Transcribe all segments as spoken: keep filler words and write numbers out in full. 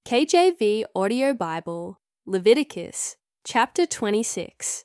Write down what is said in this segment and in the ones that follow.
K J V Audio Bible, Leviticus, chapter twenty-six.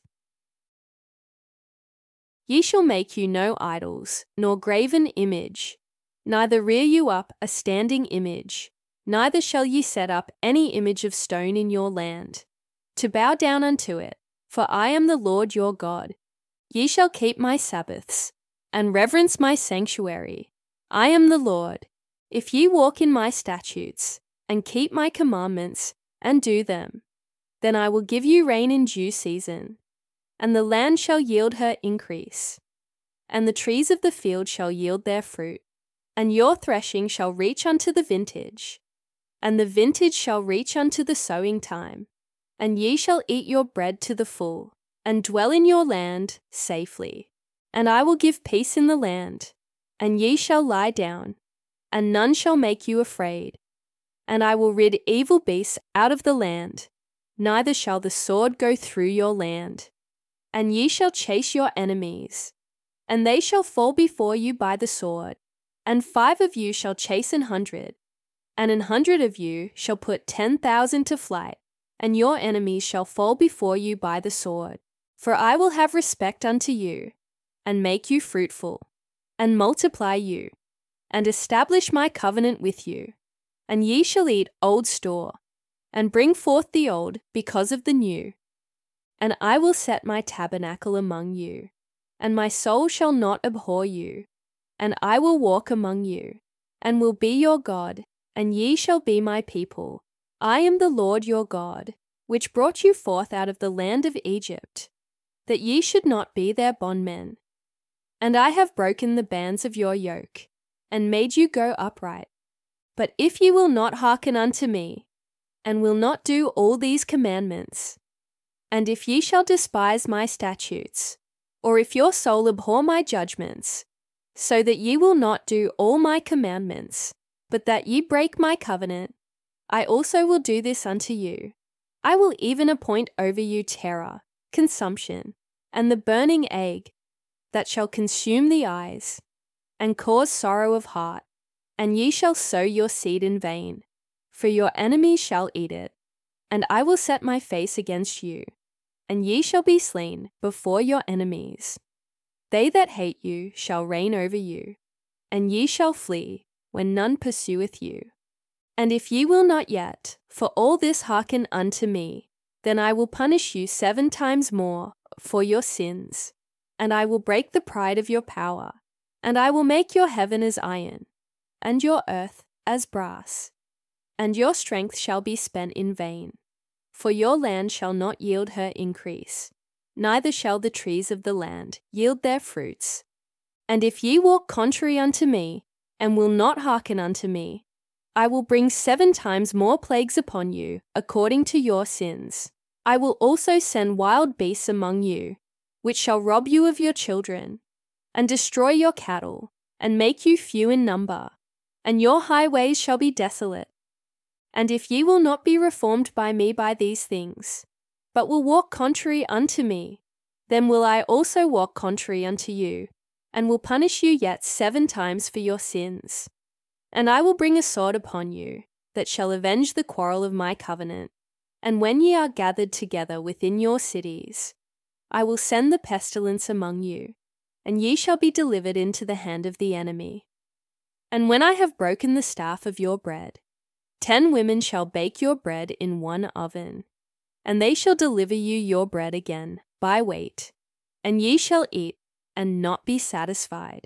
Ye shall make you no idols, nor graven image, neither rear you up a standing image, neither shall ye set up any image of stone in your land, to bow down unto it, for I am the Lord your God. Ye shall keep my Sabbaths, and reverence my sanctuary. I am the Lord. If ye walk in my statutes, and keep my commandments, and do them, then I will give you rain in due season, and the land shall yield her increase, and the trees of the field shall yield their fruit, and your threshing shall reach unto the vintage, and the vintage shall reach unto the sowing time, and ye shall eat your bread to the full, and dwell in your land safely. And I will give peace in the land, and ye shall lie down, and none shall make you afraid. And I will rid evil beasts out of the land, neither shall the sword go through your land. And ye shall chase your enemies, and they shall fall before you by the sword. And five of you shall chase an hundred, and an hundred of you shall put ten thousand to flight, and your enemies shall fall before you by the sword. For I will have respect unto you, and make you fruitful, and multiply you, and establish my covenant with you. And ye shall eat old store, and bring forth the old because of the new. And I will set my tabernacle among you, and my soul shall not abhor you. And I will walk among you, and will be your God, and ye shall be my people. I am the Lord your God, which brought you forth out of the land of Egypt, that ye should not be their bondmen. And I have broken the bands of your yoke, and made you go upright. But if ye will not hearken unto me, and will not do all these commandments, and if ye shall despise my statutes, or if your soul abhor my judgments, so that ye will not do all my commandments, but that ye break my covenant, I also will do this unto you. I will even appoint over you terror, consumption, and the burning ague, that shall consume the eyes, and cause sorrow of heart. And ye shall sow your seed in vain, for your enemies shall eat it. And I will set my face against you, and ye shall be slain before your enemies. They that hate you shall reign over you, and ye shall flee when none pursueth you. And if ye will not yet, for all this hearken unto me, then I will punish you seven times more for your sins, and I will break the pride of your power, and I will make your heaven as iron, and your earth as brass, and your strength shall be spent in vain. For your land shall not yield her increase, neither shall the trees of the land yield their fruits. And if ye walk contrary unto me, and will not hearken unto me, I will bring seven times more plagues upon you, according to your sins. I will also send wild beasts among you, which shall rob you of your children, and destroy your cattle, and make you few in number. And your highways shall be desolate. And if ye will not be reformed by me by these things, but will walk contrary unto me, then will I also walk contrary unto you, and will punish you yet seven times for your sins. And I will bring a sword upon you, that shall avenge the quarrel of my covenant. And when ye are gathered together within your cities, I will send the pestilence among you, and ye shall be delivered into the hand of the enemy. And when I have broken the staff of your bread, ten women shall bake your bread in one oven, and they shall deliver you your bread again by weight, and ye shall eat and not be satisfied.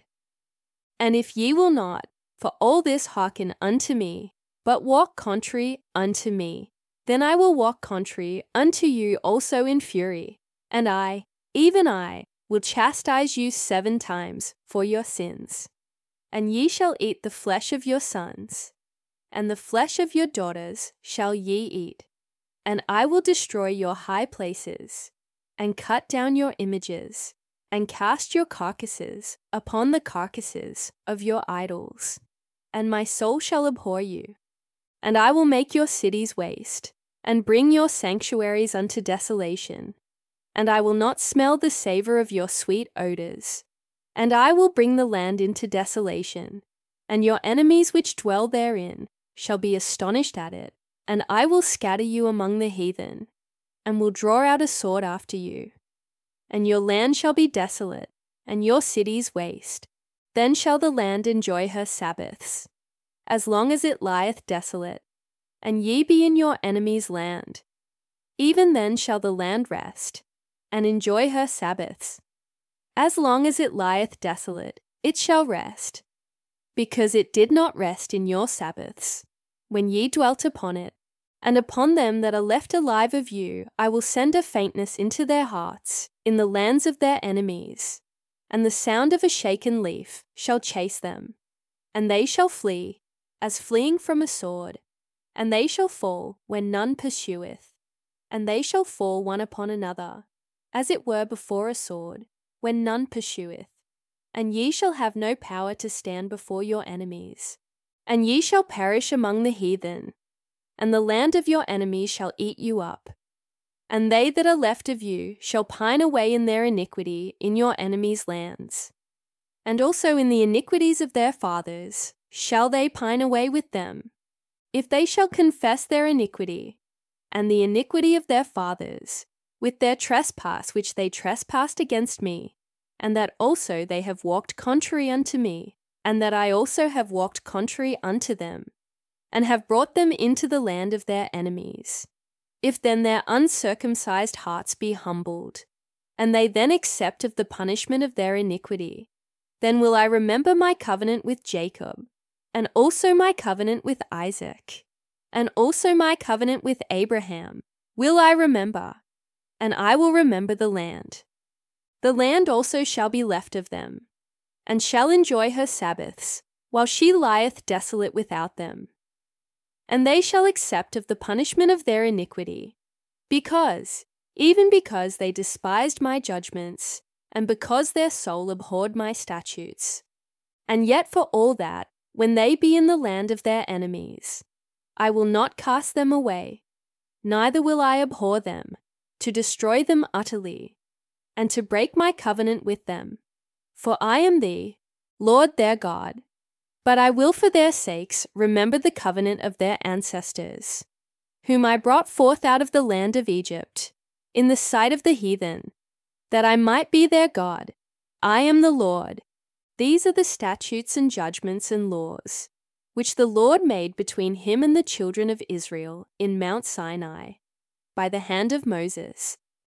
And if ye will not, for all this hearken unto me, but walk contrary unto me, then I will walk contrary unto you also in fury, and I, even I, will chastise you seven times for your sins. And ye shall eat the flesh of your sons, and the flesh of your daughters shall ye eat. And I will destroy your high places, and cut down your images, and cast your carcasses upon the carcasses of your idols. And my soul shall abhor you. And I will make your cities waste, and bring your sanctuaries unto desolation. And I will not smell the savour of your sweet odours. And I will bring the land into desolation, and your enemies which dwell therein shall be astonished at it, And I will scatter you among the heathen, and will draw out a sword after you. And your land shall be desolate, and your cities waste. Then shall the land enjoy her Sabbaths, as long as it lieth desolate, and ye be in your enemy's land. Even then shall the land rest, and enjoy her Sabbaths. As long as it lieth desolate, it shall rest, because it did not rest in your Sabbaths, when ye dwelt upon it. And upon them that are left alive of you I will send a faintness into their hearts in the lands of their enemies, and the sound of a shaken leaf shall chase them. And they shall flee, as fleeing from a sword, and they shall fall when none pursueth, and they shall fall one upon another, as it were before a sword, when none pursueth. And ye shall have no power to stand before your enemies, and ye shall perish among the heathen, and the land of your enemies shall eat you up. And they that are left of you shall pine away in their iniquity in your enemies' lands. And also in the iniquities of their fathers shall they pine away with them, if they shall confess their iniquity, and the iniquity of their fathers, with their trespass which they trespassed against me, and that also they have walked contrary unto me, and that I also have walked contrary unto them, and have brought them into the land of their enemies. If then their uncircumcised hearts be humbled, and they then accept of the punishment of their iniquity, then will I remember my covenant with Jacob, and also my covenant with Isaac, and also my covenant with Abraham will I remember, and I will remember the land. The land also shall be left of them, and shall enjoy her Sabbaths, while she lieth desolate without them. And they shall accept of the punishment of their iniquity, because, even because they despised my judgments, and because their soul abhorred my statutes. And yet for all that, when they be in the land of their enemies, I will not cast them away, neither will I abhor them, to destroy them utterly, and to break my covenant with them. For I am the Lord their God. But I will for their sakes remember the covenant of their ancestors, whom I brought forth out of the land of Egypt, in the sight of the heathen, that I might be their God. I am the Lord. These are the statutes and judgments and laws, which the Lord made between him and the children of Israel in Mount Sinai, by the hand of Moses,